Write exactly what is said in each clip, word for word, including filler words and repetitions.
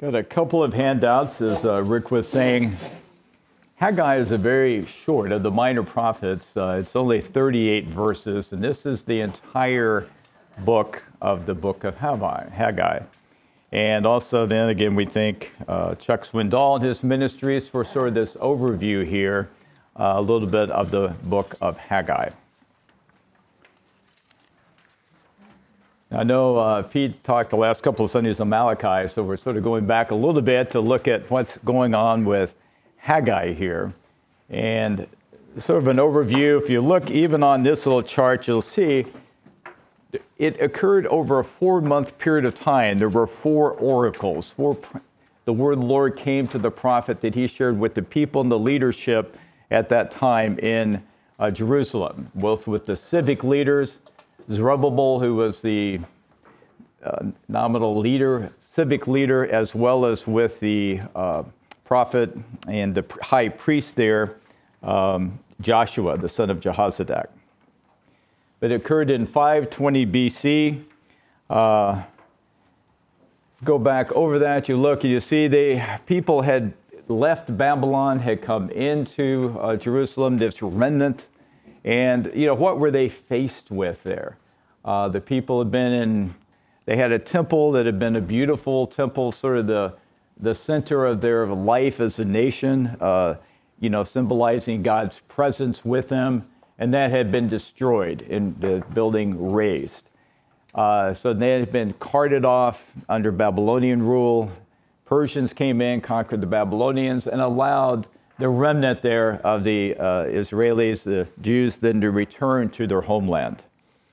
Got a couple of handouts, as uh, Rick was saying. Haggai is a very short of the minor prophets. Uh, it's only thirty-eight verses, and this is the entire book of the book of Haggai. And also then again, we thank uh, Chuck Swindoll and his ministries for sort of this overview here, uh, a little bit of the book of Haggai. I know uh, Pete talked the last couple of Sundays on Malachi, so we're sort of going back a little bit to look at what's going on with Haggai here. And sort of an overview, if you look even on this little chart, you'll see it occurred over a four-month period of time. There were four oracles. Four, the word of the Lord came to the prophet that he shared with the people and the leadership at that time in uh, Jerusalem, both with the civic leaders, Zerubbabel, who was the uh, nominal leader, civic leader, as well as with the uh, prophet and the high priest there, um, Joshua, the son of Jehozadak. But it occurred in five twenty B C. Uh, go back over that, you look, and you see the people had left Babylon, had come into uh, Jerusalem, this remnant. And, you know, what were they faced with there? Uh, the people had been in, they had a temple that had been a beautiful temple, sort of the, the center of their life as a nation, uh, you know, symbolizing God's presence with them. And that had been destroyed and the building razed. Uh, so they had been carted off under Babylonian rule. Persians came in, conquered the Babylonians, and allowed the remnant there of the uh, Israelis, the Jews, then to return to their homeland.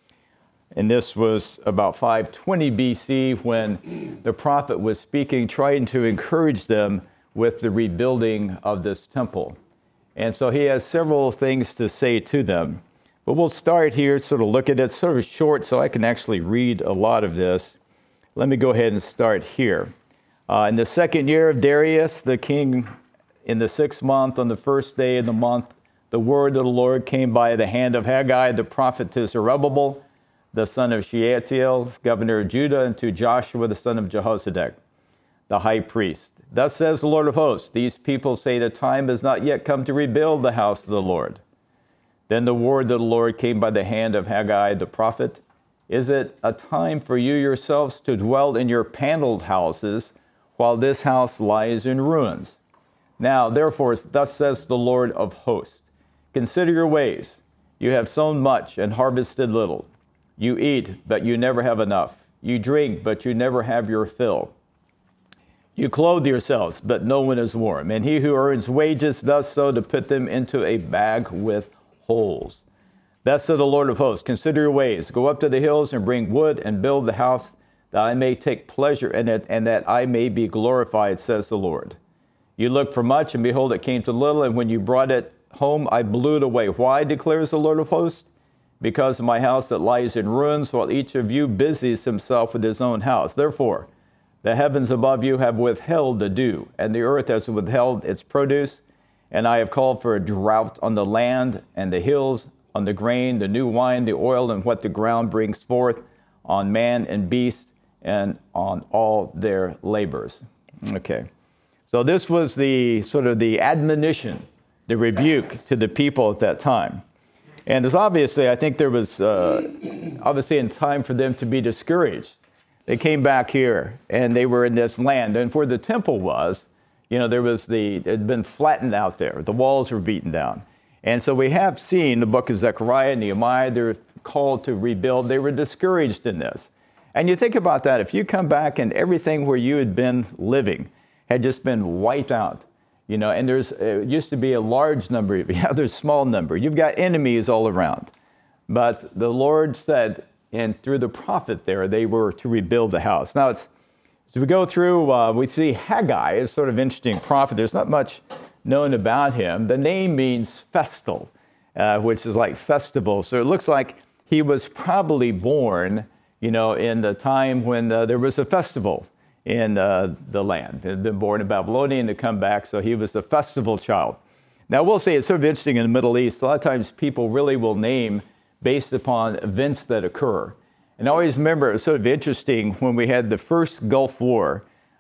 And this was about five twenty B C when the prophet was speaking, trying to encourage them with the rebuilding of this temple. And so he has several things to say to them. But we'll start here, sort of look at it, sort of short, so I can actually read a lot of this. Let me go ahead and start here. Uh, in the second year of Darius, the king, in the sixth month, on the first day of the month, the word of the Lord came by the hand of Haggai, the prophet, to Zerubbabel, the son of Shealtiel, governor of Judah, and to Joshua, the son of Jehozadak, the high priest. Thus says the Lord of hosts, these people say the time has not yet come to rebuild the house of the Lord. Then the word of the Lord came by the hand of Haggai the prophet. Is it a time for you yourselves to dwell in your paneled houses while this house lies in ruins? Now, therefore, thus says the Lord of hosts, consider your ways. You have sown much and harvested little. You eat, but you never have enough. You drink, but you never have your fill. You clothe yourselves, but no one is warm. And he who earns wages does so to put them into a bag with holes. Thus said the Lord of hosts, consider your ways. Go up to the hills and bring wood and build the house, that I may take pleasure in it, and that I may be glorified, says the Lord. You looked for much, and behold, it came to little, and when you brought it home, I blew it away. Why, declares the Lord of hosts? Because of my house that lies in ruins, while each of you busies himself with his own house. Therefore, the heavens above you have withheld the dew, and the earth has withheld its produce. And I have called for a drought on the land and the hills, on the grain, the new wine, the oil, and what the ground brings forth, on man and beast, and on all their labors. Okay. So this was the sort of the admonition, the rebuke to the people at that time. And it's obviously, I think there was uh, obviously in time for them to be discouraged. They came back here and they were in this land. And where the temple was, you know, there was the, it had been flattened out there. The walls were beaten down. And so we have seen the book of Zechariah, Nehemiah, they're called to rebuild. They were discouraged in this. And you think about that, if you come back and everything where you had been living had just been wiped out, you know, and there's, it used to be a large number, yeah, there's a small number. You've got enemies all around. But the Lord said, and through the prophet there, they were to rebuild the house. Now, it's, as we go through, uh, we see Haggai is sort of interesting prophet. There's not much known about him. The name means festal, uh, which is like festival. So it looks like he was probably born, you know, in the time when uh, there was a festival in uh, the land. He had been born in Babylonian to come back, so he was a festival child. Now, we'll say it's sort of interesting in the Middle East. A lot of times people really will name based upon events that occur. And I always remember it was sort of interesting when we had the first Gulf War.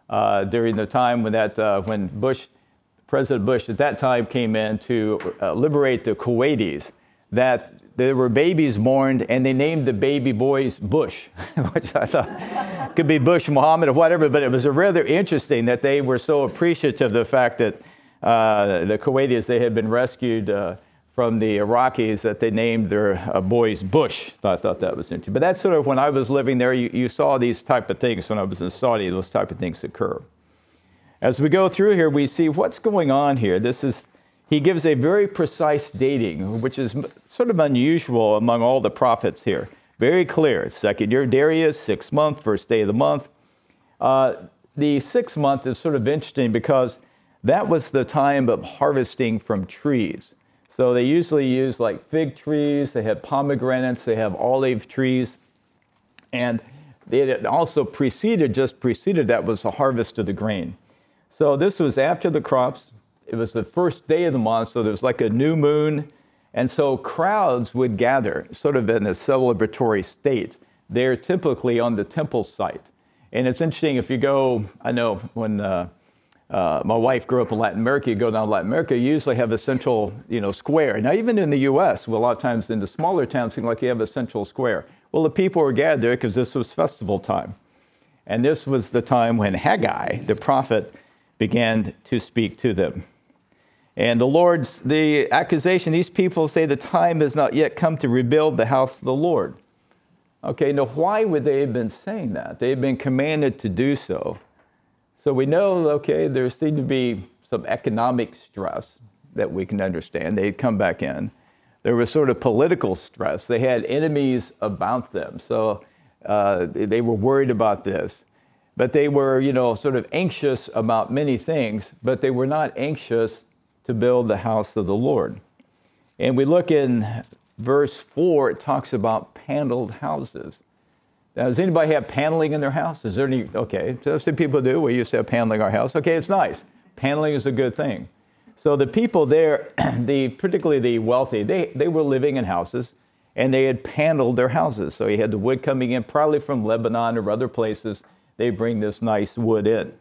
uh, during the time when that uh, when Bush, President Bush at that time came in to uh, liberate the Kuwaitis, that there were babies born and they named the baby boys Bush, which I thought could be Bush Muhammad or whatever, but it was rather interesting that they were so appreciative of the fact that uh, the Kuwaitis, they had been rescued uh, from the Iraqis, that they named their uh, boys Bush. I thought that was interesting. But that's sort of when I was living there, you, you saw these type of things when I was in Saudi, those type of things occur. As we go through here, we see what's going on here. This is, he gives a very precise dating, which is sort of unusual among all the prophets here. Very clear. Second year Darius, sixth month, first day of the month. Uh, the sixth month is sort of interesting because that was the time of harvesting from trees. So they usually use like fig trees, they have pomegranates, they have olive trees. And it also preceded, just preceded that was the harvest of the grain. So this was after the crops. It was the first day of the month, so there was like a new moon. And so crowds would gather sort of in a celebratory state. They're typically on the temple site. And it's interesting if you go, I know when uh, uh, my wife grew up in Latin America, you go down to Latin America, you usually have a central, you know, square. Now, even in the U S, well, a lot of times in the smaller towns, it seems like you have a central square. Well, the people were gathered there because this was festival time. And this was the time when Haggai, the prophet, began to speak to them. And the Lord's, the accusation, these people say the time has not yet come to rebuild the house of the Lord. Okay, now why would they have been saying that? They had been commanded to do so. So we know, okay, there seemed to be some economic stress that we can understand. They'd come back in. There was sort of political stress. They had enemies about them. So uh, they were worried about this. But they were, you know, sort of anxious about many things, but they were not anxious to build the house of the Lord. And we look in verse four, it talks about paneled houses. Now, does anybody have paneling in their house? Is there any, okay, so some people do. We used to have paneling in our house. Okay, it's nice. Paneling is a good thing. So the people there, the particularly the wealthy, they, they were living in houses and they had paneled their houses. So you had the wood coming in, probably from Lebanon or other places. They bring this nice wood in.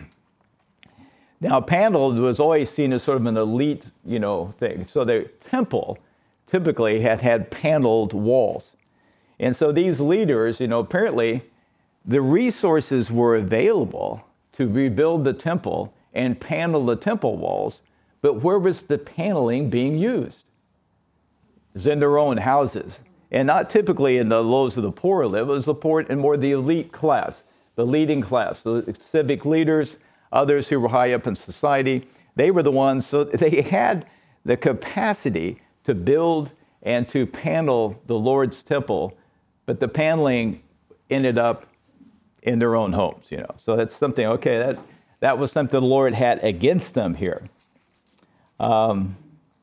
Now, paneled was always seen as sort of an elite, you know, thing. So the temple typically had had paneled walls. And so these leaders, you know, apparently the resources were available to rebuild the temple and panel the temple walls, but where was the paneling being used? It was in their own houses. And not typically in the lows of the poor live, it was the poor and more the elite class, the leading class, the civic leaders, others who were high up in society. They were the ones, so they had the capacity to build and to panel the Lord's temple, but the paneling ended up in their own homes, you know. So that's something, okay, that, that was something the Lord had against them here. Um,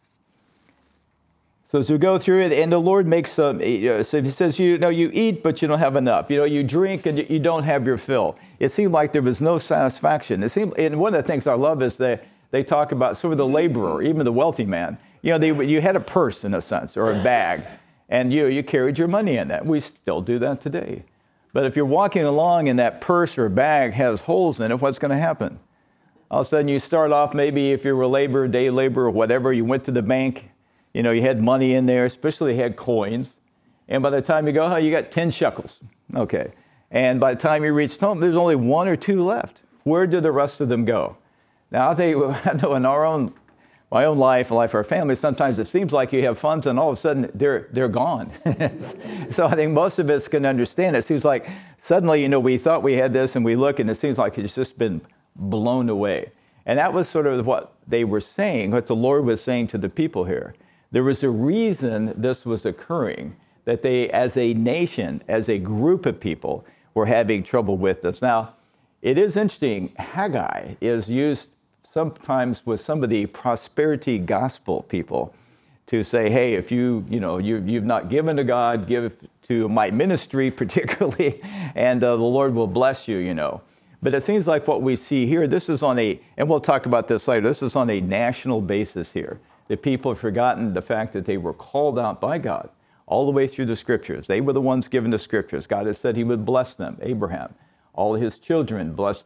so as we go through it, and the Lord makes some, you know, so he says, you know, you eat, but you don't have enough. You know, you drink and you don't have your fill. It seemed like there was no satisfaction. It seemed, and one of the things I love is that they talk about sort of the laborer, even the wealthy man. You know, they, you had a purse in a sense, or a bag, and you you carried your money in that. We still do that today. But if you're walking along and that purse or bag has holes in it, what's going to happen? All of a sudden you start off, maybe if you were a laborer, day laborer, or whatever, you went to the bank, you know, you had money in there, especially they had coins. And by the time you go, oh, you got ten shekels. Okay. And by the time you reached home, there's only one or two left. Where did the rest of them go? Now, I think, I know in our own, my own life, life of our family, sometimes it seems like you have funds and all of a sudden they're they're gone. So I think most of us can understand it. It seems like suddenly, you know, we thought we had this and we look and it seems like it's just been blown away. And that was sort of what they were saying, what the Lord was saying to the people here. There was a reason this was occurring, that they, as a nation, as a group of people, were having trouble with this. Now, it is interesting, Haggai is used sometimes with some of the prosperity gospel people to say, hey, if you, you know, you, you've not given to God, give to my ministry particularly, and uh, the Lord will bless you, you know. But it seems like what we see here, this is on a, and we'll talk about this later, this is on a national basis here. The people have forgotten the fact that they were called out by God all the way through the scriptures. They were the ones given the scriptures. God has said he would bless them, Abraham, all his children, blessed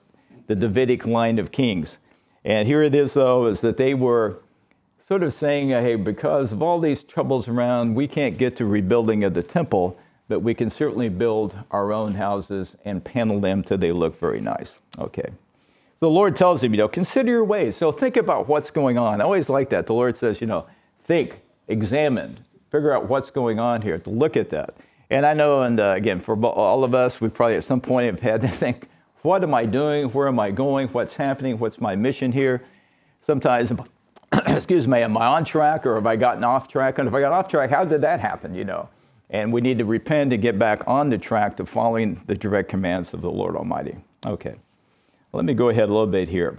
the Davidic line of kings. And here it is, though, is that they were sort of saying, hey, because of all these troubles around, we can't get to rebuilding of the temple, but we can certainly build our own houses and panel them till they look very nice. Okay. So the Lord tells him, you know, consider your ways. So think about what's going on. I always like that. The Lord says, you know, think, examine, figure out what's going on here, to look at that. And I know, and uh, again, for all of us, we probably at some point have had to think, what am I doing? Where am I going? What's happening? What's my mission here? Sometimes, excuse me, am I on track or have I gotten off track? And if I got off track, how did that happen, you know? And we need to repent and get back on the track to following the direct commands of the Lord Almighty. Okay, let me go ahead a little bit here.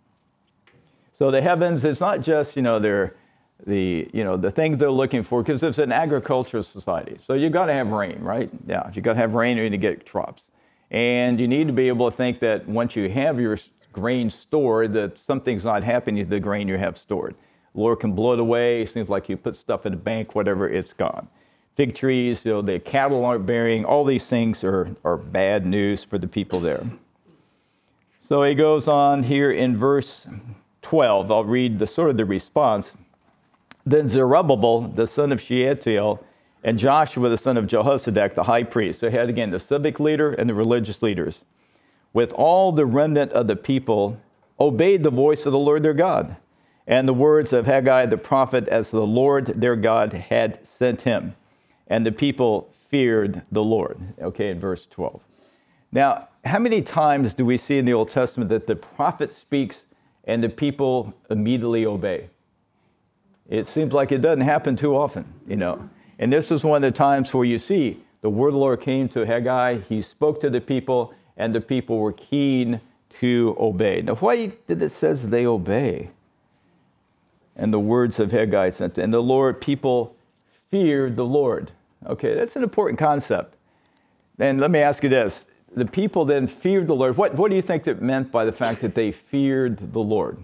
So the heavens, it's not just, you know, they're the, you know, the things they're looking for, because it's an agricultural society. So you got to have rain, right? Yeah, you got to have rain or you need to get crops. And you need to be able to think that once you have your grain stored, that something's not happening to the grain you have stored. The Lord can blow it away. It seems like you put stuff in the bank, whatever, it's gone. Fig trees, you know, the cattle aren't bearing. All these things are, are bad news for the people there. So he goes on here in verse twelve. I'll read the sort of the response. Then Zerubbabel, the son of Shealtiel, and Joshua, the son of Jehozadak, the high priest. So he had, again, the civic leader and the religious leaders, with all the remnant of the people, obeyed the voice of the Lord their God, and the words of Haggai the prophet, as the Lord their God had sent him. And the people feared the Lord. Okay, in verse twelve. Now, how many times do we see in the Old Testament that the prophet speaks and the people immediately obey? It seems like it doesn't happen too often, you know. And this is one of the times where you see the word of the Lord came to Haggai, he spoke to the people, and the people were keen to obey. Now, why did it says they obey? And the words of Haggai sent, and the Lord, people feared the Lord. Okay, that's an important concept. And let me ask you this. The people then feared the Lord. What, what do you think that meant by the fact that they feared the Lord?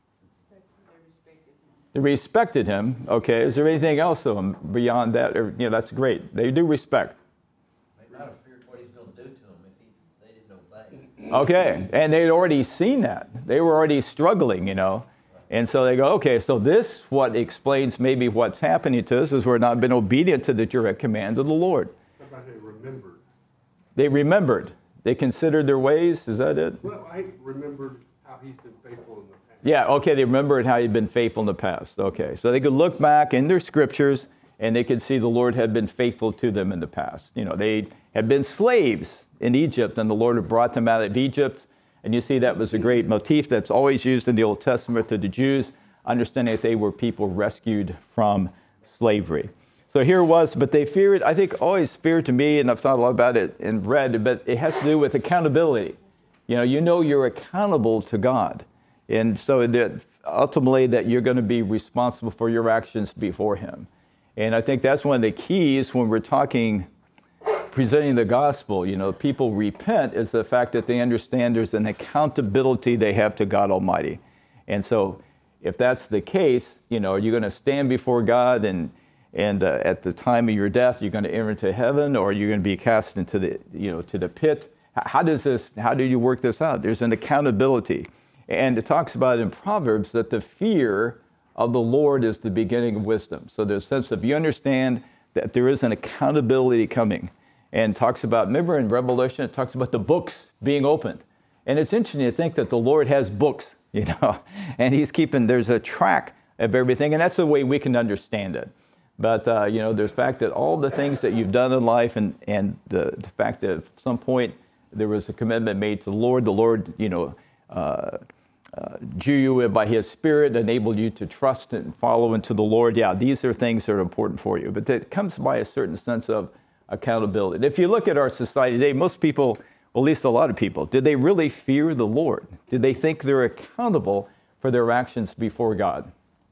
They respected him. Okay, is there anything else of them beyond that? Or, you know, that's great. They do respect. They might have feared what he's going to do to them if he, they didn't obey. Okay, and they'd already seen that. They were already struggling, you know. And so they go, okay, so this what explains maybe what's happening to us is we're not been obedient to the direct command of the Lord. How about they remembered? They remembered. They considered their ways. Is that it? Well, I remembered how he's been faithful in the past. Yeah, okay, they remembered how he'd been faithful in the past. Okay, so they could look back in their scriptures and they could see the Lord had been faithful to them in the past. You know, they had been slaves in Egypt and the Lord had brought them out of Egypt. And you see that was a great motif that's always used in the Old Testament to the Jews, understanding that they were people rescued from slavery. So here it was, but they feared, I think always fear to me, and I've thought a lot about it and read, but it has to do with accountability. You know, you know you're accountable to God. And so that ultimately that you're going to be responsible for your actions before him. And I think that's one of the keys when we're talking presenting the gospel, you know, people repent is the fact that they understand there's an accountability they have to God Almighty. And so if that's the case, you know, you're going to stand before God and and uh, at the time of your death, you're going to enter into heaven or you're going to be cast into the, you know, to the pit. How does this, how do you work this out? There's an accountability. And it talks about in Proverbs that the fear of the Lord is the beginning of wisdom. So there's a sense of you understand that there is an accountability coming. And talks about, remember in Revelation, it talks about the books being opened. And it's interesting to think that the Lord has books, you know, and he's keeping, there's a track of everything, and that's the way we can understand it. But, uh, you know, there's the fact that all the things that you've done in life and, and the, the fact that at some point there was a commitment made to the Lord, the Lord, you know, uh, uh, drew you by his Spirit, enabled you to trust and follow into the Lord. Yeah, these are things that are important for you. But it comes by a certain sense of accountability. And if you look at our society today, most people, well, at least a lot of people, did they really fear the Lord? Did they think they're accountable for their actions before God?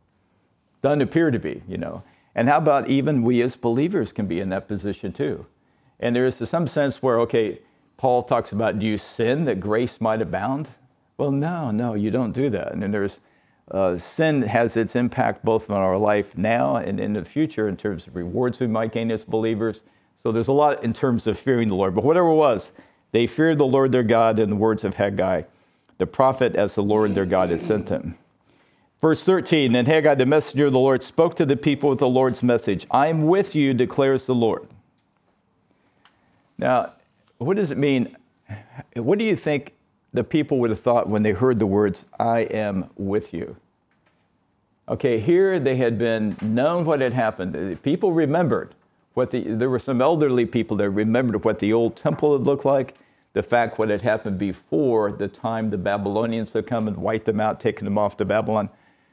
Doesn't appear to be, you know. And how about even we as believers can be in that position too? And there is some sense where, okay, Paul talks about, do you sin that grace might abound? Well, no, no, you don't do that. And then there's uh, sin has its impact both on our life now and in the future in terms of rewards we might gain as believers. So there's a lot in terms of fearing the Lord. But whatever it was, they feared the Lord their God in the words of Haggai the prophet as the Lord their God had sent him. Verse thirteen, then Haggai, the messenger of the Lord, spoke to the people with the Lord's message. I am with you, declares the Lord. Now, what does it mean? What do you think the people would have thought when they heard the words, I am with you? Okay, here they had been known what had happened. People remembered what the, there were some elderly people that remembered what the old temple had looked like, the fact what had happened before the time the Babylonians had come and wiped them out, taken them off to Babylon.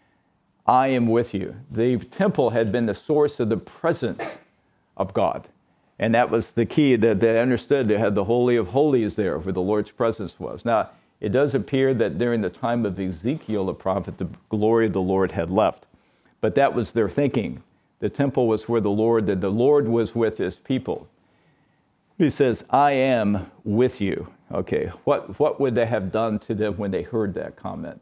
I am with you. The temple had been the source of the presence of God. And that was the key that they understood. They had the Holy of Holies there where the Lord's presence was. Now, it does appear that during the time of Ezekiel, the prophet, the glory of the Lord had left. But that was their thinking. The temple was where the Lord, that the Lord was with his people. He says, I am with you. Okay, what, what would they have done to them when they heard that comment?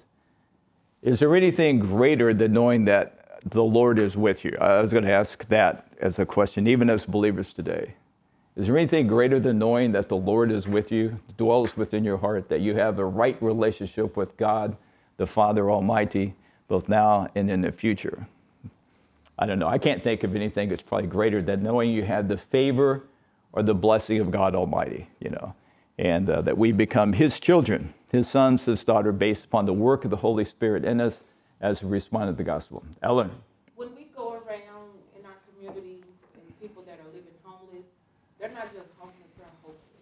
Is there anything greater than knowing that the Lord is with you? I was going to ask that as a question, even as believers today. Is there anything greater than knowing that the Lord is with you, dwells within your heart, that you have a right relationship with God, the Father Almighty, both now and in the future? I don't know. I can't think of anything that's probably greater than knowing you have the favor or the blessing of God Almighty, you know, and uh, that we become his children, his sons, his daughter, based upon the work of the Holy Spirit in us as we respond to the gospel. Ellen? When we go around in our community and people that are living homeless, they're not just homeless, they're hopeless.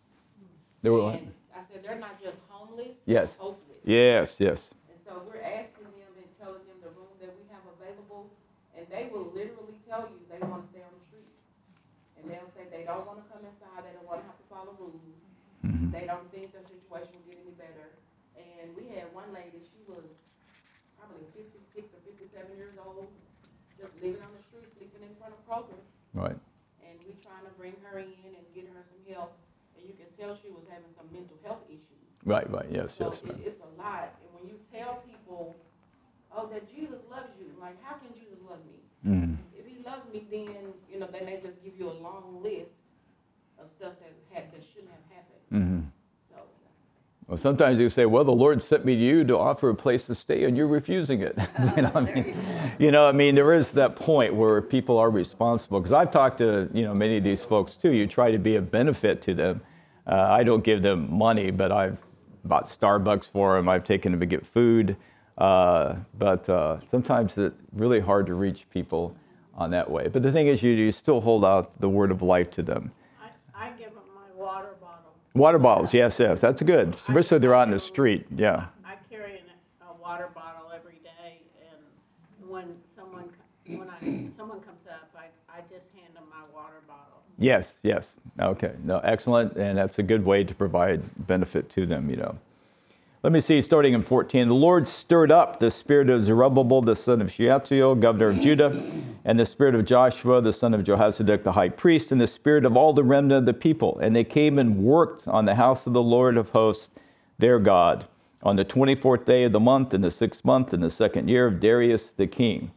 There were And I said, they're not just homeless, Yes. they're hopeless. Yes, yes. And so we're asking them and telling them the room that we have available, and they will literally tell you they want to stay on the street. And they'll say they don't want to come inside, they don't want to have to follow rules. Mm-hmm. They don't think their situation will get any better. And we had one lady, she was probably fifty-six or fifty-seven years old, just living on the street, sleeping in front of Kroger. Right. And we trying to bring her in and get her some help. And you can tell she was having some mental health issues. Right, right. Yes, So yes. it, it's a lot. And when you tell people, oh, that Jesus loves you, like, how can Jesus love me? Mm-hmm. If he loved me, then, you know, then they just give you a long list of stuff that had, that shouldn't have happened. Mm-hmm. So, Well, sometimes you say, well, the Lord sent me to you to offer a place to stay, and you're refusing it. you, know, I mean, you know, I mean, there is that point where people are responsible. Because I've talked to, you know, many of these folks, too. You try to be a benefit to them. Uh, I don't give them money, but I've bought Starbucks for them. I've taken them to get food. Uh, but uh, sometimes it's really hard to reach people on that way. But the thing is, you, you still hold out the word of life to them. I, I give them my water bottle. Water bottles, yes, yes, that's good. Especially they're out in the street, yeah. I carry an, a water bottle every day, and when someone co- when I someone comes up, I, I just hand them my water bottle. Yes, yes. Okay. No, excellent. And that's a good way to provide benefit to them, you know. Let me see, starting in fourteen. The Lord stirred up the spirit of Zerubbabel, the son of Shealtiel, governor of Judah, and the spirit of Joshua, the son of Jehozadak, the high priest, and the spirit of all the remnant of the people. And they came and worked on the house of the Lord of hosts, their God, on the twenty-fourth day of the month, in the sixth month, in the second year of Darius the king.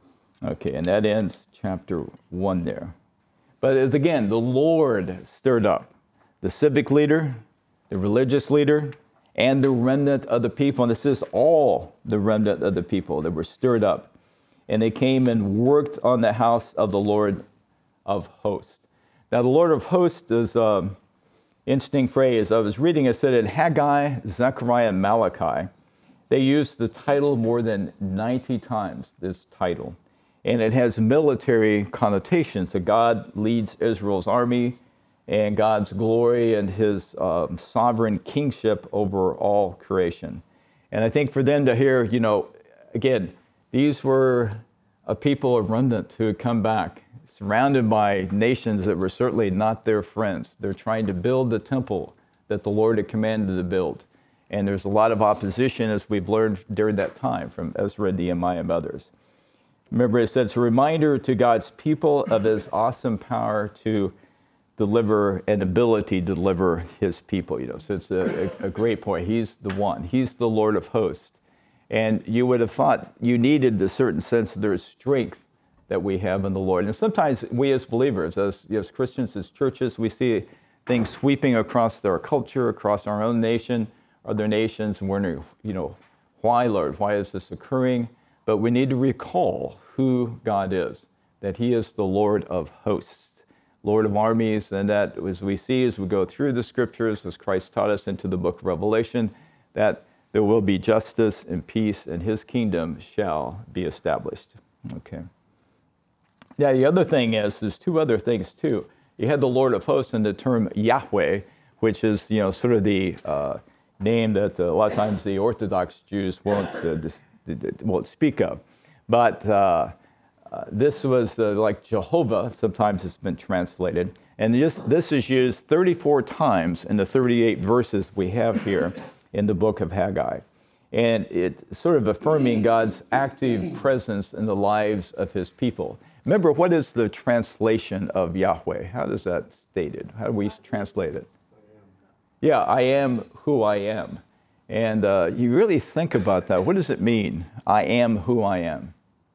Okay, and that ends chapter one there. But as again, the Lord stirred up the civic leader, the religious leader, and the remnant of the people. And this is all the remnant of the people that were stirred up. And they came and worked on the house of the Lord of hosts. Now, the Lord of hosts is an interesting phrase. I was reading, it said in Haggai, Zechariah, and Malachi, they used the title more than ninety times, this title. And it has military connotations. That God leads Israel's army, and God's glory and his um, sovereign kingship over all creation. And I think for them to hear, you know, again, these were a people, a remnant who had come back, surrounded by nations that were certainly not their friends. They're trying to build the temple that the Lord had commanded to build. And there's a lot of opposition, as we've learned during that time, from Ezra, Nehemiah, and others. Remember, it says, it's a reminder to God's people of his awesome power to deliver and ability to deliver his people. You know, so it's a, a, a great point. He's the one. He's the Lord of hosts. And you would have thought you needed the certain sense of their strength that we have in the Lord. And sometimes we as believers, as, as Christians, as churches, we see things sweeping across our culture, across our own nation, other nations and wondering, you know, why, Lord? Why is this occurring? But we need to recall who God is, that he is the Lord of hosts, Lord of armies, and that as we see as we go through the scriptures, as Christ taught us into the book of Revelation, that there will be justice and peace, and his kingdom shall be established. Okay. Yeah, the other thing is, there's two other things too. You had the Lord of hosts and the term Yahweh, which is, you know, sort of the uh, name that uh, a lot of times the Orthodox Jews won't uh, dis- won't speak of. But uh, uh, this was uh, like Jehovah, sometimes it's been translated. And this, this is used thirty-four times in the thirty-eight verses we have here in the book of Haggai. And it's sort of affirming God's active presence in the lives of his people. Remember, what is the translation of Yahweh? How is that stated? How do we translate it? Yeah, I am who I am. And uh, you really think about that. What does it mean? I am who I am.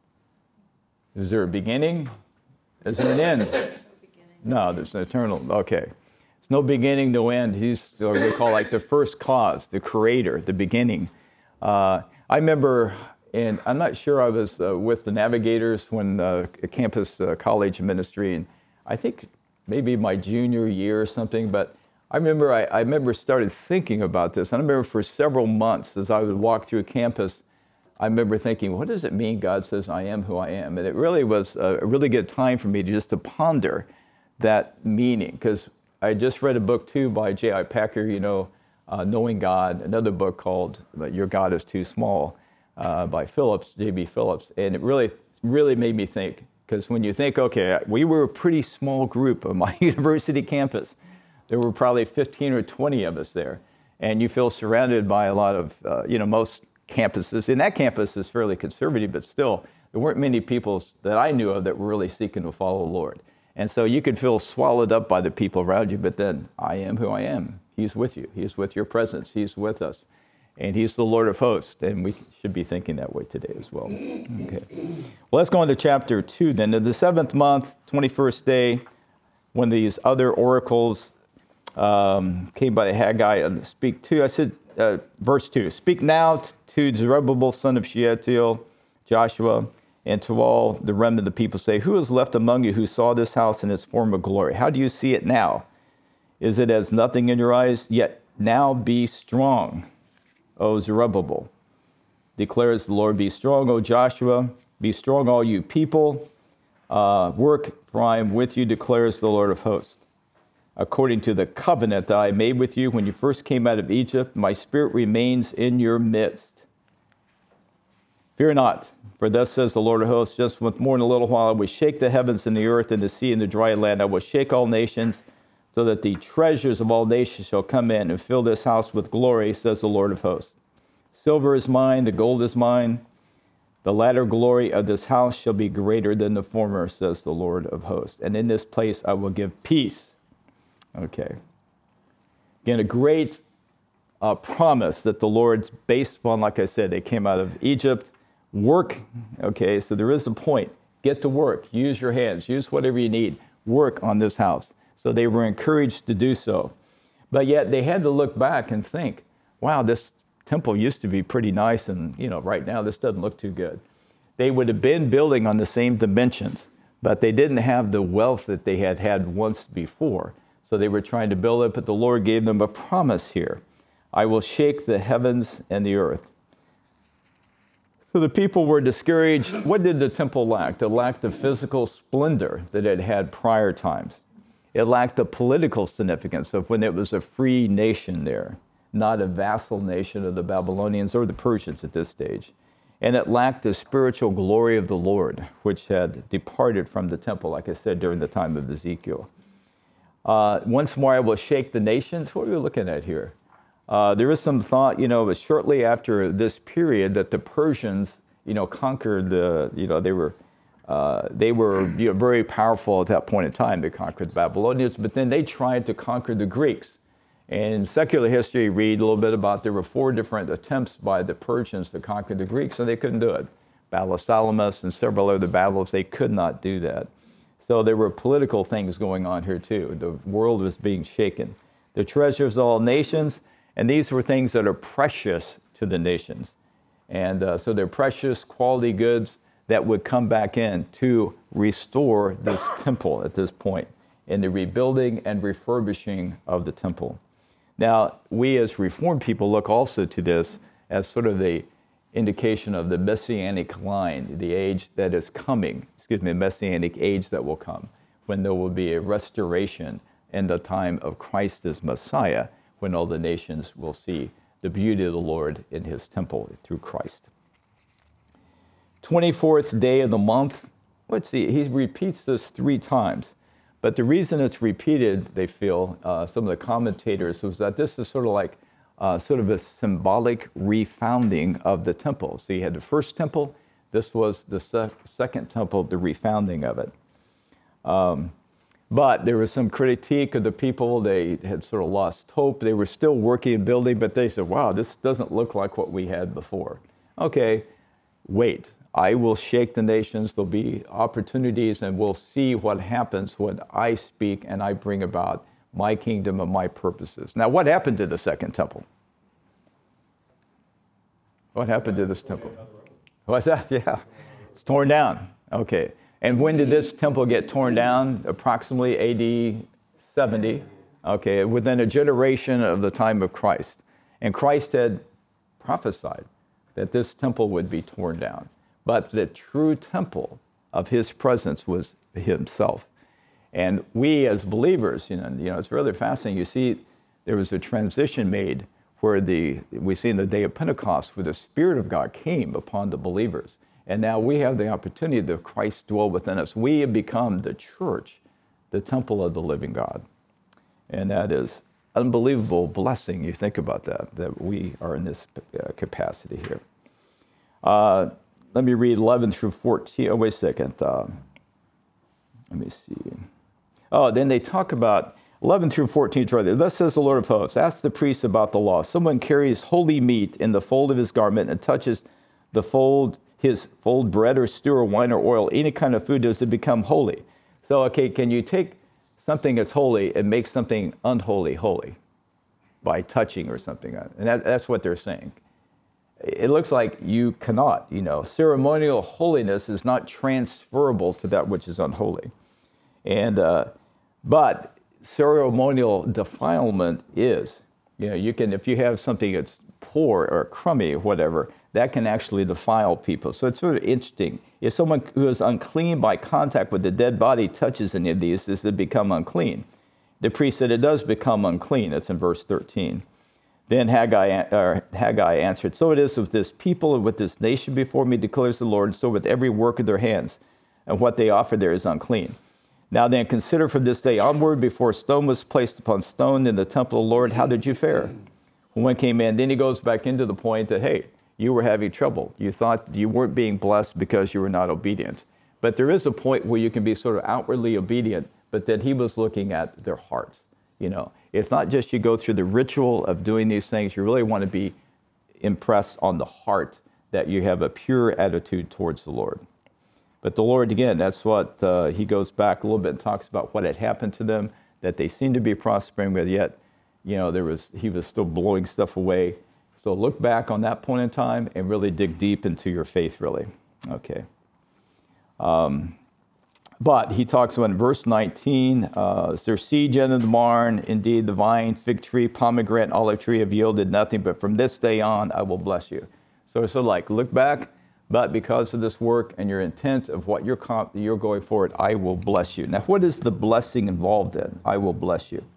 Is there a beginning? Is there an end? No, there's an eternal. Okay. There's no beginning, no end. He's what we call like the first cause, the creator, the beginning. Uh, I remember, and I'm not sure I was uh, with the Navigators when uh, campus uh, college ministry, and I think maybe my junior year or something, but I remember I, I remember started thinking about this. And I remember for several months as I would walk through campus, I remember thinking, what does it mean God says I am who I am? And it really was a really good time for me to just to ponder that meaning, because I just read a book too by J I Packer, you know, uh, Knowing God, another book called Your God is Too Small uh, by Phillips, J B Phillips. And it really, really made me think, because when you think, okay, we were a pretty small group on my university campus. There were probably fifteen or twenty of us there. And you feel surrounded by a lot of, uh, you know, most campuses. And that campus is fairly conservative, but still, there weren't many people that I knew of that were really seeking to follow the Lord. And so you could feel swallowed up by the people around you, but then I am who I am. He's with you. He's with your presence. He's with us. And he's the Lord of hosts. And we should be thinking that way today as well. Okay. Well, let's go into chapter two then. In the seventh month, twenty-first day, when these other oracles um, came by Haggai and speak to, I said, uh, verse two, speak now to Zerubbabel, son of Shealtiel, Joshua, and to all the remnant of the people, say, who is left among you who saw this house in its former glory? How do you see it now? Is it as nothing in your eyes? Yet now be strong, O Zerubbabel, declares the Lord. Be strong, O Joshua. Be strong, all you people. Uh, work, for I am with you, declares the Lord of hosts. According to the covenant that I made with you when you first came out of Egypt, my spirit remains in your midst. Fear not, for thus says the Lord of hosts, just with more than a little while I will shake the heavens and the earth and the sea and the dry land. I will shake all nations, so that the treasures of all nations shall come in and fill this house with glory, says the Lord of hosts. Silver is mine, the gold is mine. The latter glory of this house shall be greater than the former, says the Lord of hosts. And in this place I will give peace. Okay. Again, a great uh, promise that the Lord's based upon, like I said, they came out of Egypt. Work, okay, so there is a point. Get to work. Use your hands. Use whatever you need. Work on this house. So they were encouraged to do so. But yet they had to look back and think, wow, this temple used to be pretty nice, and you know, right now this doesn't look too good. They would have been building on the same dimensions, but they didn't have the wealth that they had had once before. So they were trying to build it, but the Lord gave them a promise here. I will shake the heavens and the earth. So the people were discouraged. What did the temple lack? It lacked the physical splendor that it had prior times. It lacked the political significance of when it was a free nation there, not a vassal nation of the Babylonians or the Persians at this stage. And it lacked the spiritual glory of the Lord, which had departed from the temple, like I said, during the time of Ezekiel. Uh, once more, I will shake the nations. What are we looking at here? Uh, there is some thought, you know, it was shortly after this period that the Persians, you know, conquered the, you know, they were, uh, they were you know, very powerful at that point in time. They conquered the Babylonians, but then they tried to conquer the Greeks. And in secular history, read a little bit about there were four different attempts by the Persians to conquer the Greeks, and they couldn't do it. Battle of Salamis and several other battles, they could not do that. So there were political things going on here too. The world was being shaken. The treasures of all nations. And these were things that are precious to the nations. And uh, so they're precious quality goods that would come back in to restore this temple at this point in the rebuilding and refurbishing of the temple. Now, we as Reformed people look also to this as sort of the indication of the Messianic line, the age that is coming, excuse me, the Messianic age that will come, when there will be a restoration in the time of Christ as Messiah, when all the nations will see the beauty of the Lord in his temple through Christ. twenty-fourth day of the month, let's see, he repeats this three times. But the reason it's repeated, they feel, uh, some of the commentators, was that this is sort of like uh, sort of a symbolic refounding of the temple. So you had the first temple, this was the se- second temple, the refounding of it. Um, but there was some critique of the people. They had sort of lost hope. They were still working and building, but they said, wow, this doesn't look like what we had before. Okay, wait. I will shake the nations. There'll be opportunities, and we'll see what happens when I speak and I bring about my kingdom and my purposes. Now, what happened to the second temple? What happened to this temple? What's that? Yeah, it's torn down. Okay. And when did this temple get torn down? Approximately A D seventy. Okay, within a generation of the time of Christ. And Christ had prophesied that this temple would be torn down. But the true temple of his presence was himself. And we as believers, you know, you know, it's really fascinating. You see, there was a transition made where the, we see in the day of Pentecost, where the Spirit of God came upon the believers. And now we have the opportunity that Christ dwell within us. We have become the church, the temple of the living God. And that is unbelievable blessing. You think about that, that we are in this uh, capacity here. Uh, Let me read eleven through fourteen. Oh, wait a second. Uh, let me see. Oh, then they talk about eleven through fourteen. It's right there. Thus says the Lord of hosts, ask the priests about the law. Someone carries holy meat in the fold of his garment and touches the fold, his fold bread or stew or wine or oil, any kind of food, does it become holy? So, okay, can you take something that's holy and make something unholy holy by touching or something? And that, that's what they're saying. It looks like you cannot, you know, ceremonial holiness is not transferable to that which is unholy. And, uh, but ceremonial defilement is, you know, you can, if you have something that's poor or crummy or whatever, that can actually defile people. So it's sort of interesting. If someone who is unclean by contact with the dead body touches any of these, does it become unclean? The priest said it does become unclean. That's in verse thirteen. Then Haggai, uh, Haggai answered, so it is with this people and with this nation before me, declares the Lord, and so with every work of their hands, and what they offer there is unclean. Now then, consider from this day onward, before stone was placed upon stone in the temple of the Lord, how did you fare? When one came in, then he goes back into the point that, hey, you were having trouble. You thought you weren't being blessed because you were not obedient. But there is a point where you can be sort of outwardly obedient, but then he was looking at their hearts, you know. It's not just you go through the ritual of doing these things. You really want to be impressed on the heart that you have a pure attitude towards the Lord. But the Lord, again, that's what uh, he goes back a little bit and talks about what had happened to them, that they seemed to be prospering, but yet, you know, there was he was still blowing stuff away. So look back on that point in time and really dig deep into your faith, really. Okay. Um, But he talks about in verse nineteen, uh, is there seed yet in the barn? Indeed, the vine, fig tree, pomegranate, olive tree have yielded nothing, but from this day on, I will bless you. So it's sort of like, look back, but because of this work and your intent of what you're, comp- you're going forward, I will bless you. Now, what is the blessing involved in? I will bless you.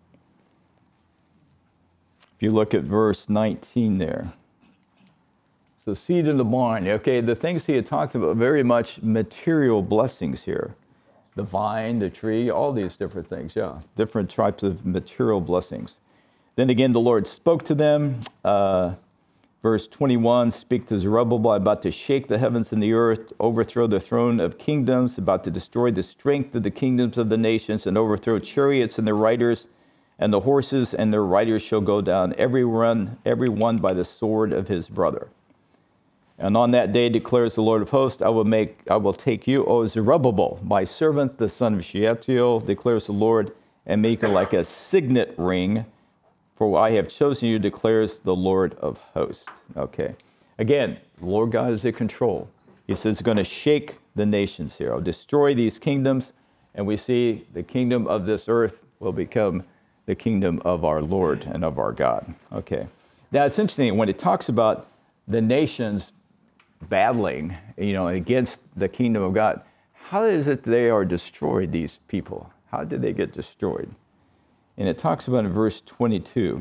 If you look at verse nineteen there. So seed in the barn, okay, the things he had talked about, very much material blessings here. The vine, the tree, all these different things, yeah. Different types of material blessings. Then again, the Lord spoke to them. Uh, verse twenty-one, speak to Zerubbabel, about to shake the heavens and the earth, overthrow the throne of kingdoms, about to destroy the strength of the kingdoms of the nations, and overthrow chariots and their riders, and the horses and their riders shall go down, every one, every one by the sword of his brother. And on that day, declares the Lord of hosts, I will make, I will take you, O Zerubbabel, my servant, the son of Shealtiel, declares the Lord, and make you like a signet ring For I have chosen you, declares the Lord of hosts. Okay. Again, the Lord God is in control. He says he's going to shake the nations here. I'll destroy these kingdoms, and we see the kingdom of this earth will become the kingdom of our Lord and of our God. Okay. Now, it's interesting when it talks about the nations battling, you know, against the kingdom of God. How is it they are destroyed, these people? How did they get destroyed? And it talks about in verse twenty-two,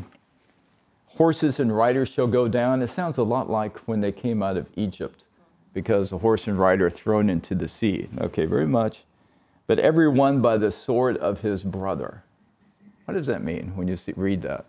horses and riders shall go down. It sounds a lot like when they came out of Egypt, because a horse and rider are thrown into the sea. Okay, very much. But every one by the sword of his brother. What does that mean when you see, read that?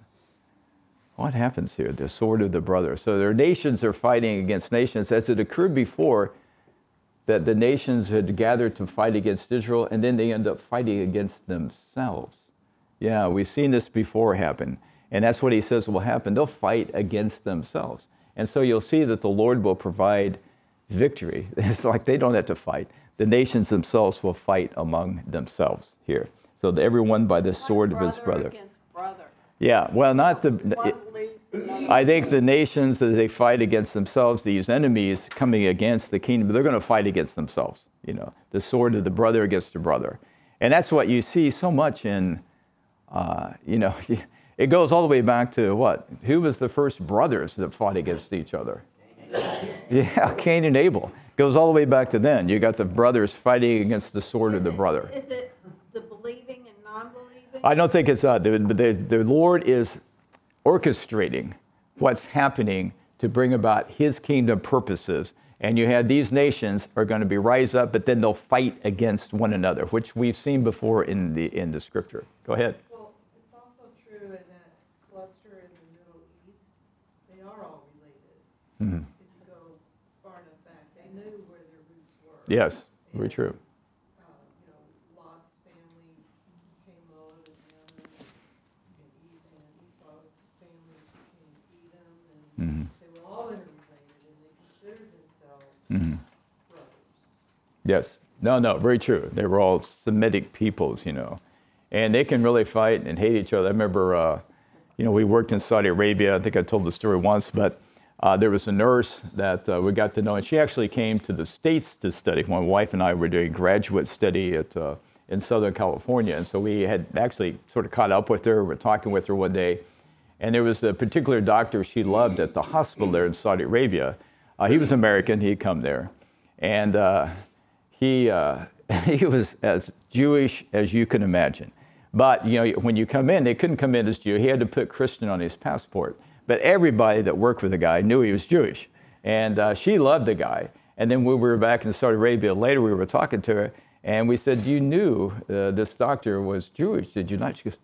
What happens here? The sword of the brother. So their nations are fighting against nations, as it occurred before, that the nations had gathered to fight against Israel, and then they end up fighting against themselves. Yeah, we've seen this before happen. And that's what he says will happen. They'll fight against themselves. And so you'll see that the Lord will provide victory. It's like they don't have to fight. The nations themselves will fight among themselves here. So that everyone by the sword of his brother. Against brother. Yeah, well, not the... One leads another. I think the nations, as they fight against themselves, these enemies coming against the kingdom, they're going to fight against themselves. You know, the sword of the brother against the brother. And that's what you see so much in, uh, you know, it goes all the way back to what? Who was the first brothers that fought against each other? Yeah, Cain and Abel. Goes all the way back to then. You got the brothers fighting against the sword of the brother. Is it the believing and non-believing? I don't think it's that. The, the, the Lord is orchestrating what's happening to bring about his kingdom purposes. And you had these nations are going to be rise up, but then they'll fight against one another, which we've seen before in the in the scripture. Go ahead. Well, it's also true in that cluster in the Middle East, they are all related. Mhm. If you go far enough back, they knew where their roots were. Yes, very And, true. uh, you know, Lot's family became Moab and Ammon, and E- and Esau's family became Edom, and Mhm. they were all interrelated, and they considered themselves Mhm. brothers. Yes. No, no, very true. They were all Semitic peoples, you know, and they can really fight and hate each other. I remember, uh, you know, we worked in Saudi Arabia. I think I told the story once, but uh, there was a nurse that uh, we got to know, and she actually came to the States to study. My wife and I were doing graduate study at uh, in Southern California, and so we had actually sort of caught up with her. We were talking with her one day, and there was a particular doctor she loved at the hospital there in Saudi Arabia. Uh, he was American. He'd come there, and uh, he uh, he was as Jewish as you can imagine. But you know, when you come in, they couldn't come in as Jew. He had to put Christian on his passport. But everybody that worked with the guy knew he was Jewish, and uh, she loved the guy. And then when we were back in Saudi Arabia later, we were talking to her, and we said, "You knew uh, this doctor was Jewish, did you not?" She goes,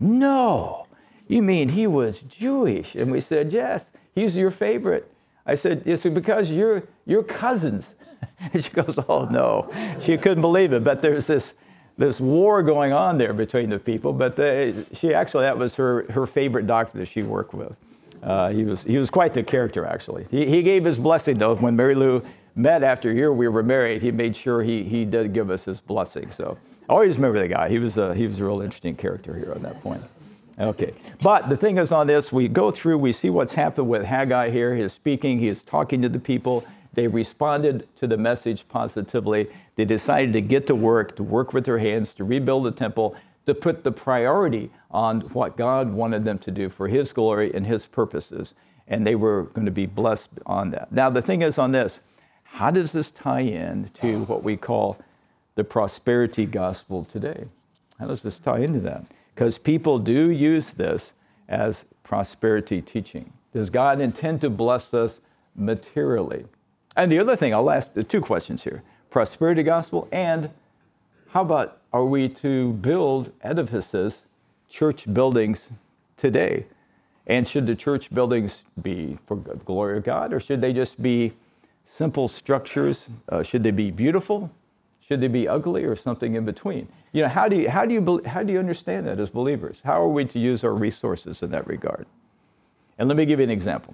"No, you mean he was Jewish?" And we said, "Yes, he's your favorite." I said, "It's because you're you're cousins." And she goes, "Oh no," she couldn't believe it. But there's this this war going on there between the people. But they, she actually that was her her favorite doctor that she worked with. Uh, he was he was quite the character, actually. He, he gave his blessing, though. When Mary Lou met after a year we were married, he made sure he he did give us his blessing. So I always remember the guy. He was a, he was a real interesting character here on that point. Okay. But the thing is on this, we go through, we see what's happened with Haggai here. He is speaking, he is talking to the people. They responded to the message positively. They decided to get to work, to work with their hands, to rebuild the temple, to put the priority on what God wanted them to do for his glory and his purposes. And they were going to be blessed on that. Now, the thing is on this, how does this tie in to what we call the prosperity gospel today? How does this tie into that? Because people do use this as prosperity teaching. Does God intend to bless us materially? And the other thing, I'll ask two questions here. Prosperity gospel, and how about, are we to build edifices, church buildings today? And should the church buildings be for the glory of God, or should they just be simple structures? Uh, should they be beautiful? Should they be ugly, or something in between? You know, how do you, how do you, how do you understand that as believers? How are we to use our resources in that regard? And let me give you an example.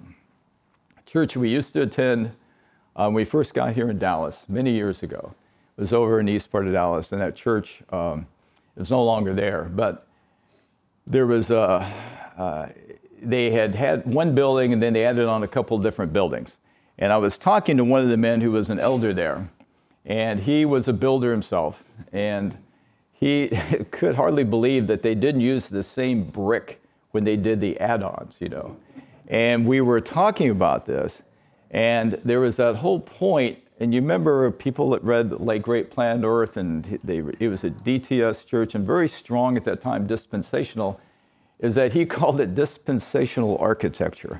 Church we used to attend uh, when we first got here in Dallas many years ago. It was over in the east part of Dallas, and that church um, is no longer there. But there was a, uh, they had had one building and then they added on a couple different buildings. And I was talking to one of the men who was an elder there, and he was a builder himself, and he could hardly believe that they didn't use the same brick when they did the add-ons, you know. And we were talking about this, and there was that whole point, and you remember people that read like Great Planet Earth, and they, it was a D T S church, and very strong at that time, dispensational, is that he called it dispensational architecture.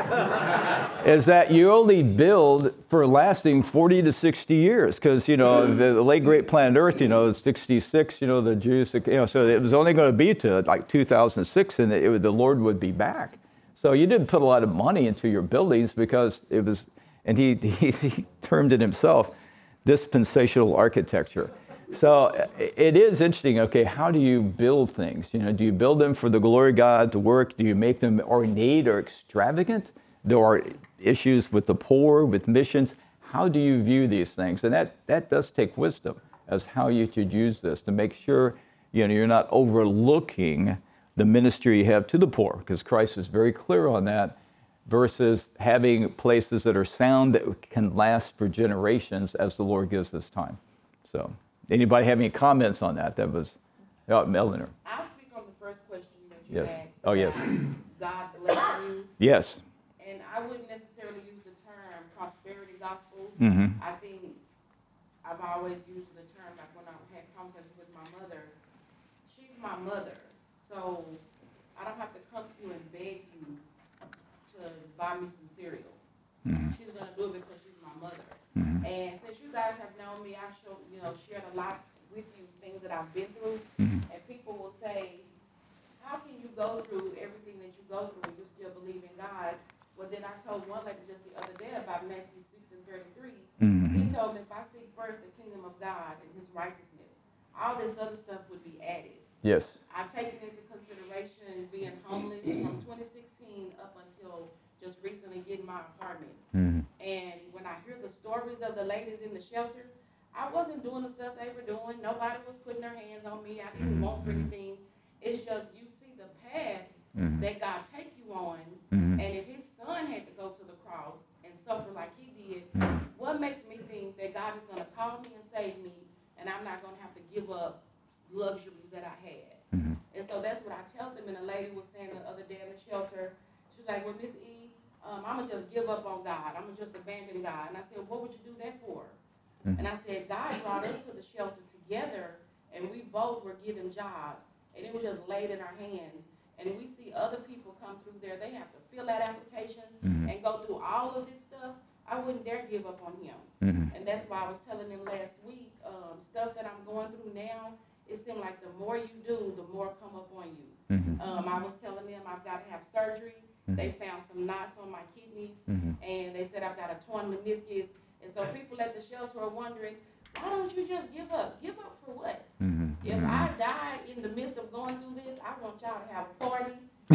Is that you only build for lasting forty to sixty years, because, you know, the late Great Planet Earth, you know, sixty-six, you know, the Jews, you know, so it was only going to be to like two thousand six, and it, it, the Lord would be back. So you didn't put a lot of money into your buildings because it was, and he, he, he termed it himself, dispensational architecture. So it is interesting, okay, how do you build things? You know, do you build them for the glory of God to work? Do you make them ornate or extravagant? There are issues with the poor, with missions. How do you view these things? And that, that does take wisdom as how you should use this to make sure, you know, you're not overlooking the ministry you have to the poor, because Christ is very clear on that, versus having places that are sound that can last for generations as the Lord gives us time. So, anybody have any comments on that? That was, oh, Eleanor. I'll speak on the first question that you Yes. asked. Oh, yes. God bless you. Yes. And I wouldn't necessarily use the term prosperity gospel. Mm-hmm. I think I've always used the term, like when I had conversations with my mother, she's my mother. So I don't have to come to you and beg you to buy me some cereal. Mm-hmm. She's going to do it because she's my mother. Mm-hmm. And since you guys have known me, I've showed, you know, shared a lot with you, things that I've been through. Mm-hmm. And people will say, how can you go through everything that you go through and you still believe in God? Well, then I told one lady just the other day about Matthew six and thirty-three. Mm-hmm. He told me if I seek first the kingdom of God and his righteousness, all this other stuff would be added. Yes. I've taken into consideration being homeless from twenty sixteen up until just recently getting my apartment. Mm-hmm. And when I hear the stories of the ladies in the shelter, I wasn't doing the stuff they were doing. Nobody was putting their hands on me. I didn't want for anything. It's just you see the path Mm-hmm. that God take you on. Mm-hmm. And if his son had to go to the cross and suffer like he did, Mm-hmm. what makes me think that God is going to call me and save me, and I'm not going to have to give up luxuries that I had? Mm-hmm. And so that's what I tell them. And a lady was saying the other day in the shelter, she was like, well, Miss E, um, I'm going to just give up on God. I'm going to just abandon God. And I said, what would you do that for? Mm-hmm. And I said, God brought us to the shelter together, and we both were given jobs, and it was just laid in our hands. And we see other people come through there, they have to fill out applications Mm-hmm. and go through all of this stuff. I wouldn't dare give up on him. Mm-hmm. And that's why I was telling them last week, um, stuff that I'm going through now, it seemed like the more you do, the more come up on you. Mm-hmm. Um, I was telling them I've got to have surgery. Mhm. They found some knots on my kidneys, Mm-hmm. and they said I've got a torn meniscus. And so people at the shelter are wondering, why don't you just give up? Give up for what? Mm-hmm. If I die in the midst of going through this, I want y'all to have a party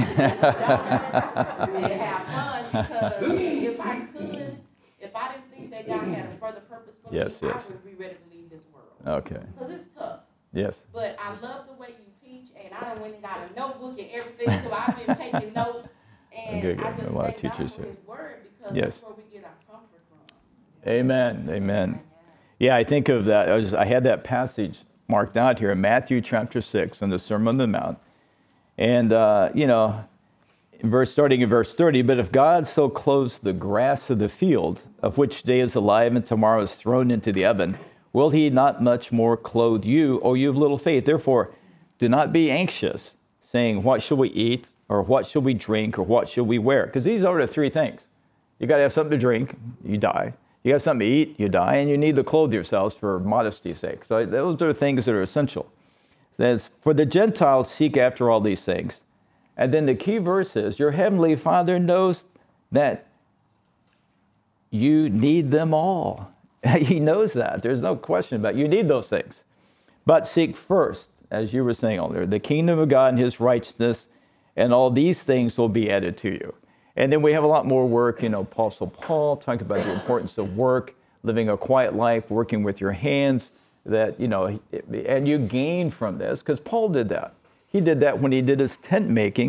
and have fun, because if I could, if I didn't think that God had a further purpose for Yes, me, yes. I would be ready to leave this world. Okay. Because it's tough. Yes. But I love the way you teach, and I done went and got a notebook and everything, so I've been taking notes. And Good, I good. just A lot of thank God teachers for here. his word, because Yes. that's where we get our comfort from. Amen. Amen. Yeah, I think of that. I, was, I had that passage marked out here in Matthew chapter six in the Sermon on the Mount. And, uh, you know, verse starting in verse thirty, but if God so clothes the grass of the field, of which today is alive and tomorrow is thrown into the oven, will he not much more clothe you, O you of little faith? Therefore, do not be anxious, saying, what shall we eat, or what shall we drink, or what shall we wear? Because these are the three things. You got to have something to drink, you die. You got something to eat, you die, and you need to clothe yourselves for modesty's sake. So those are things that are essential. It says, for the Gentiles seek after all these things. And then the key verse is, your heavenly Father knows that you need them all. He knows that. There's no question about it. You need those things. But seek first, as you were saying earlier, the kingdom of God and his righteousness, and all these things will be added to you. And then we have a lot more work, you know, Apostle Paul talking about the importance of work, living a quiet life, working with your hands, that, you know, and you gain from this, because Paul did that. He did that when he did his tent making.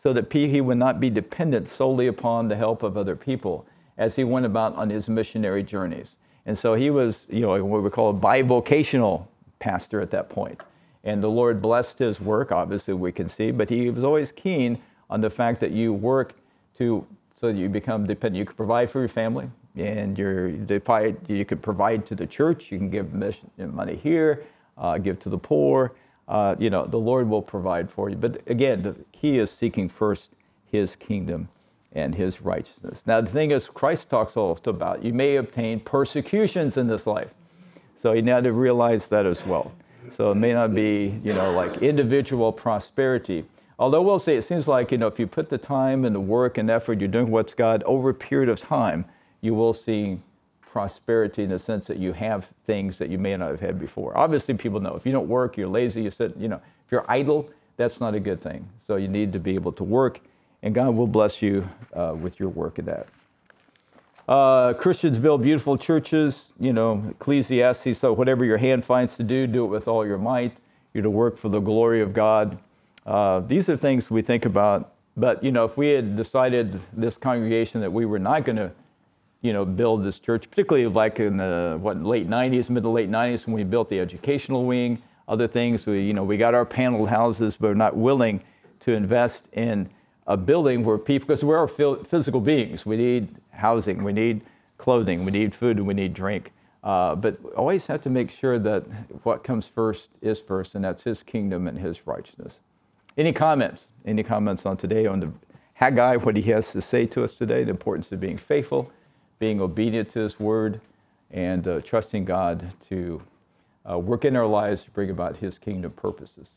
so that he would not be dependent solely upon the help of other people as he went about on his missionary journeys. And so he was, you know, what we call a bivocational pastor at that point. And the Lord blessed his work, obviously we can see, but he was always keen on the fact that you work to, so that you become dependent. You can provide for your family, and you're, you can provide to the church, you can give mission, money here, uh, give to the poor. Uh, you know, the Lord will provide for you. But again, the key is seeking first his kingdom and his righteousness. Now, the thing is, Christ talks also about you may obtain persecutions in this life. So you need to realize that as well. So it may not be, you know, like individual prosperity. Although we'll say, it seems like, you know, if you put the time and the work and effort, you're doing what's God, over a period of time, you will see prosperity in the sense that you have things that you may not have had before. Obviously, people know if you don't work, you're lazy, you sit, you know, if you're idle, that's not a good thing. So you need to be able to work, and God will bless you uh, with your work in that. Uh, Christians build beautiful churches, you know, Ecclesiastes, so whatever your hand finds to do, do it with all your might. You're to work for the glory of God. Uh, these are things we think about, but, you know, if we had decided, this congregation, that we were not going to, you know, build this church, particularly like in the what late nineties, mid to late nineties, when we built the educational wing, other things. We, you know, we got our paneled houses, but we're not willing to invest in a building where people, because we're physical beings. We need housing, we need clothing, we need food, and we need drink. Uh, but we always have to make sure that what comes first is first, and that's his kingdom and his righteousness. Any comments? Any comments on today on the Haggai, what he has to say to us today, the importance of being faithful, being obedient to his word, and uh, trusting God to uh, work in our lives to bring about his kingdom purposes.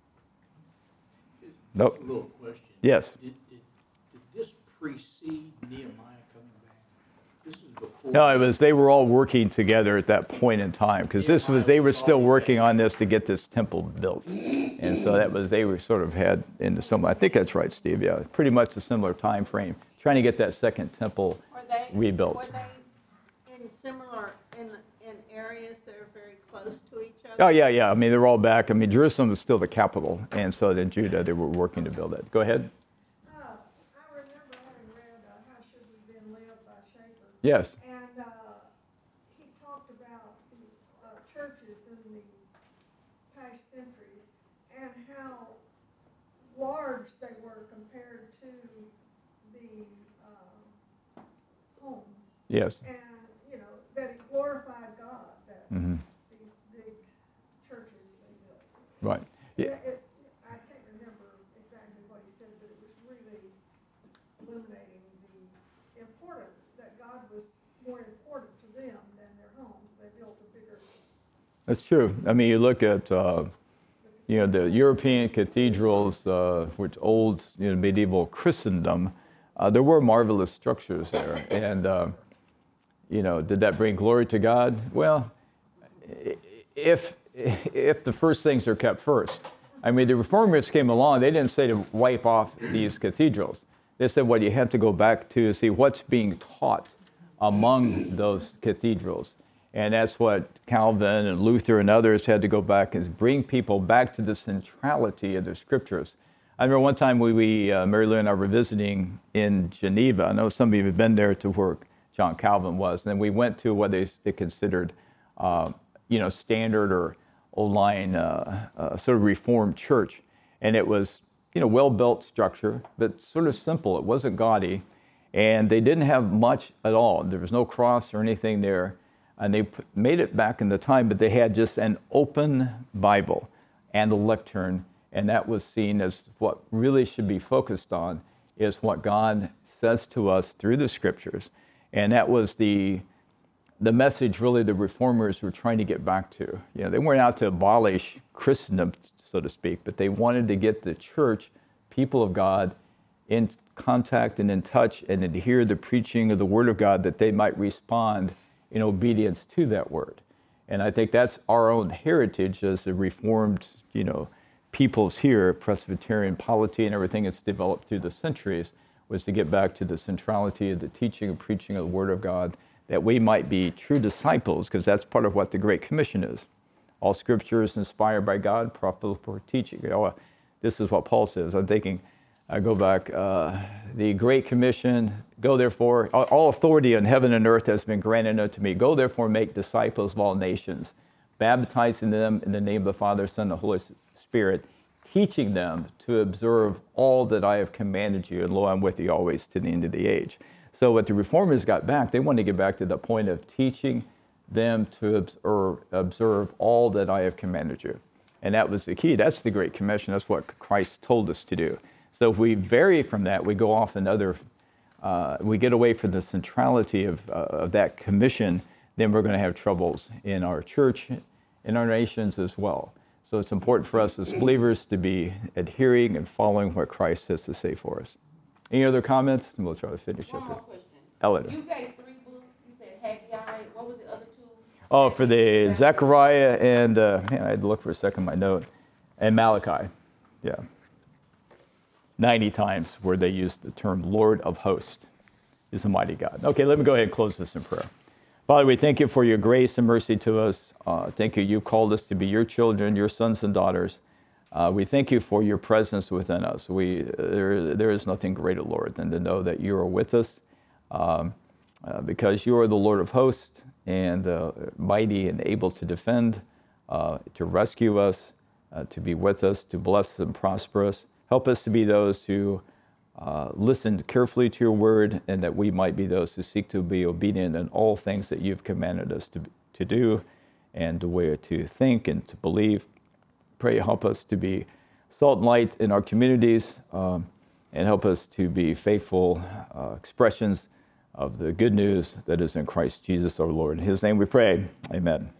Nope. A little question. Yes. Did, did, did this precede Nehemiah coming back? This is before. No, it was, they were all working together at that point in time, because this was, they were still working on this to get this temple built. And so that was, they were sort of had into some, I think that's right, Steve, yeah, pretty much a similar time frame, trying to get that second temple Were they, rebuilt. were they in similar, in, in areas that are very close to each other? Oh, yeah, yeah, I mean, they're all back. I mean, Jerusalem is still the capital, and so in Judah, they were working to build it. Go ahead. Uh, I remember having read uh, How Should We Been Lived by Schaeffer. Yes. And uh, he talked about the uh, churches in the past centuries and how large they were compared to the uh, homes. Yes. And, you know, that it glorified God, that Mm-hmm. these big churches they built. Right. Yeah. Yeah, it, I can't remember exactly what he said, but it was really illuminating the importance, that God was more important to them than their homes. They built a bigger. That's true. I mean, you look at, uh, you know, the European cathedrals, uh, which old, you know, medieval Christendom, uh, there were marvelous structures there. And, uh, you know, did that bring glory to God? Well, if if the first things are kept first. I mean, the Reformers came along, they didn't say to wipe off these cathedrals. They said, well, you have to go back to see what's being taught among those cathedrals. And that's what Calvin and Luther and others had to go back, is bring people back to the centrality of the scriptures. I remember one time we, we uh, Mary Lou and I were visiting in Geneva. I know some of you have been there to where John Calvin was. And then we went to what they, they considered, uh, you know, standard or old line uh, uh, sort of Reformed church. And it was, you know, well-built structure, but sort of simple. It wasn't gaudy. And they didn't have much at all. There was no cross or anything there. And they put, made it back in the time, but they had just an open Bible and a lectern. And that was seen as what really should be focused on, is what God says to us through the scriptures. And that was the the message really the Reformers were trying to get back to. You know, they weren't out to abolish Christendom, so to speak, but they wanted to get the church, people of God, in contact and in touch and adhere to the preaching of the Word of God, that they might respond in obedience to that Word. And I think that's our own heritage as the Reformed, you know, peoples here, Presbyterian polity and everything that's developed through the centuries, was to get back to the centrality of the teaching and preaching of the Word of God, that we might be true disciples, because that's part of what the Great Commission is. All Scripture is inspired by God, profitable for teaching. Oh, this is what Paul says. I'm thinking, I go back, uh, the Great Commission, go therefore, all- all authority in heaven and earth has been granted unto me. Go therefore, make disciples of all nations, baptizing them in the name of the Father, Son, and the Holy Spirit, teaching them to observe all that I have commanded you, and lo, I'm with you always to the end of the age. So what the Reformers got back, they wanted to get back to the point of teaching them to observe, observe all that I have commanded you. And that was the key. That's the Great Commission. That's what Christ told us to do. So if we vary from that, we go off another, uh, we get away from the centrality of, uh, of that commission, then we're going to have troubles in our church, in our nations as well. So it's important for us as believers to be adhering and following what Christ has to say for us. Any other comments? And we'll try to finish One up more here. question. Eleanor. You gave three books, you said Haggai, what was the other two? Oh, for the Zechariah and, uh, man, I had to look for a second my note, and Malachi. Yeah. ninety times where they used the term Lord of Hosts is a mighty God. Okay, let me go ahead and close this in prayer. Father, we thank you for your grace and mercy to us. Uh, thank you, you called us to be your children, your sons and daughters. Uh, we thank you for your presence within us. We, there, there is nothing greater, Lord, than to know that you are with us um, uh, because you are the Lord of hosts and uh, mighty and able to defend, uh, to rescue us, uh, to be with us, to bless and prosper us. Help us to be those who uh, listen carefully to your word, and that we might be those who seek to be obedient in all things that you've commanded us to, to do, and the way to think and to believe. Pray help us to be salt and light in our communities, um, and help us to be faithful uh, expressions of the good news that is in Christ Jesus our Lord. In his name we pray, amen.